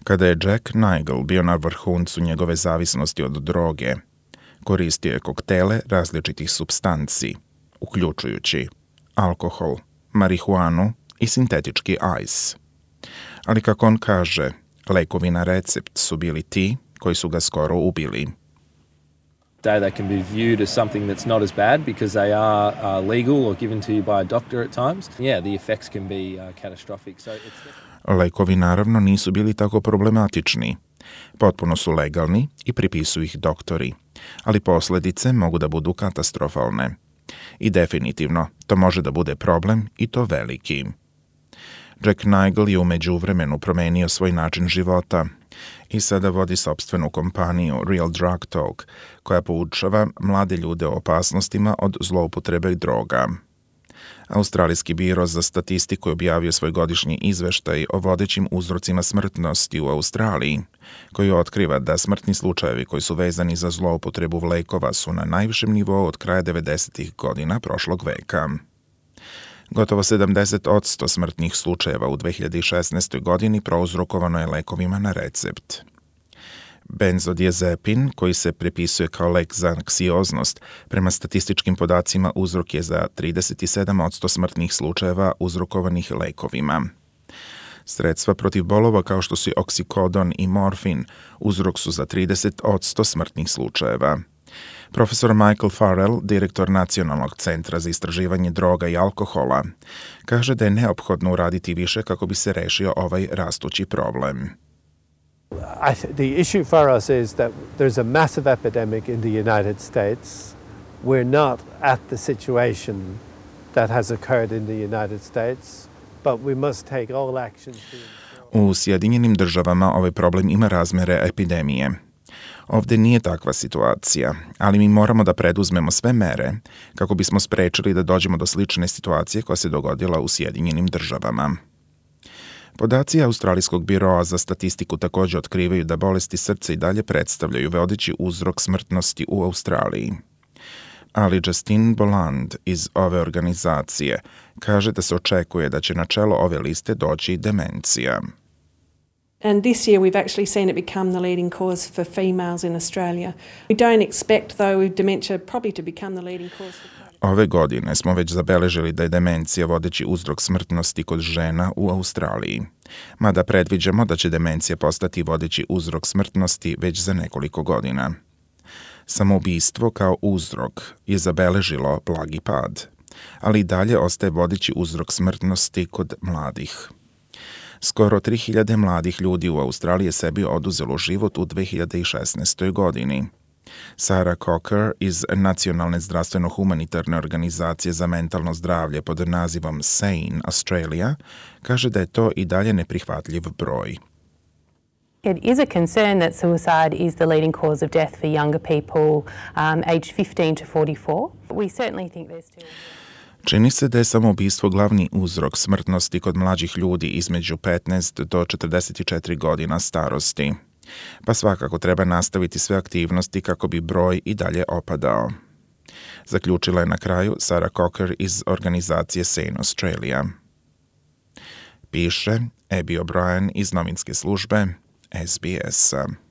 Kada je Jack Nigel bio na vrhuncu njegove zavisnosti od droge, koristio je koktele različitih supstanci, uključujući alkohol, marihuanu i sintetički ice. Ali kako on kaže, lekovi na recept su bili ti koji su ga skoro ubili. They can be viewed as something that's not as bad because they are legal or given to you by a doctor at times. Yeah, the effects can be catastrophic. Lekovi naravno nisu bili tako problematični. Potpuno su legalni i pripisuju ih doktori, ali posljedice mogu da budu katastrofalne. I definitivno, to može da bude problem i to veliki. Jack Nigel je u međuvremenu promenio svoj način života i sada vodi sopstvenu kompaniju Real Drug Talk, koja poučava mlade ljude o opasnostima od zloupotrebe droga. Australijski biro za statistiku je objavio svoj godišnji izveštaj o vodećim uzrocima smrtnosti u Australiji, koji otkriva da smrtni slučajevi koji su vezani za zloupotrebu lekova su na najvišem nivou od kraja 90. godina prošlog veka. Gotovo 70% smrtnih slučajeva u 2016. godini prouzrokovano je lekovima na recept. Benzodiazepin, koji se prepisuje kao lek za anksioznost, prema statističkim podacima uzrok je za 37% smrtnih slučajeva uzrokovanih lekovima. Sredstva protiv bolova kao što su oksikodon i morfin uzrok su za 30% smrtnih slučajeva. Profesor Michael Farrell, direktor Nacionalnog centra za istraživanje droga i alkohola, kaže da je neophodno uraditi više kako bi se rešio ovaj rastući problem. The issue for us is that there's a massive epidemic in the United States. We're not at the situation that has occurred in the United States, but we must take all actions to... U Sjedinjenim državama ovaj problem ima razmere epidemije. Ovdje nije takva situacija, ali mi moramo da preduzmemo sve mere kako bismo sprečili da dođemo do slične situacije koja se dogodila u Sjedinjenim državama. Podaci Australijskog biroa za statistiku također otkrivaju da bolesti srca i dalje predstavljaju vodeći uzrok smrtnosti u Australiji. Ali Justine Boland iz ove organizacije kaže da se očekuje da će na čelo ove liste doći demencija. And this year we've actually seen it become the leading cause for females in Australia. We don't expect, though, with dementia probably to become the leading cause for... Ove godine smo već zabeležili da je demencija vodeći uzrok smrtnosti kod žena u Australiji, mada predviđamo da će demencija postati vodeći uzrok smrtnosti već za nekoliko godina. Samoubistvo kao uzrok je zabeležilo blagi pad, ali i dalje ostaje vodeći uzrok smrtnosti kod mladih. Skoro 3000 mladih ljudi u Australiji je sebi oduzelo život u 2016. godini. Sarah Cocker iz Nacionalne zdravstveno-humanitarne organizacije za mentalno zdravlje pod nazivom Sane Australia kaže da je to i dalje neprihvatljiv broj. It is a concern that suicide is the leading cause of death for younger people aged 15 to 44. We certainly think there's still... Čini se da je samoubistvo glavni uzrok smrtnosti kod mlađih ljudi između 15 do 44 godina starosti. Pa svakako treba nastaviti sve aktivnosti kako bi broj i dalje opadao. Zaključila je na kraju Sarah Cocker iz organizacije Sane Australia. Piše Abby O'Brien iz novinske službe SBS-a.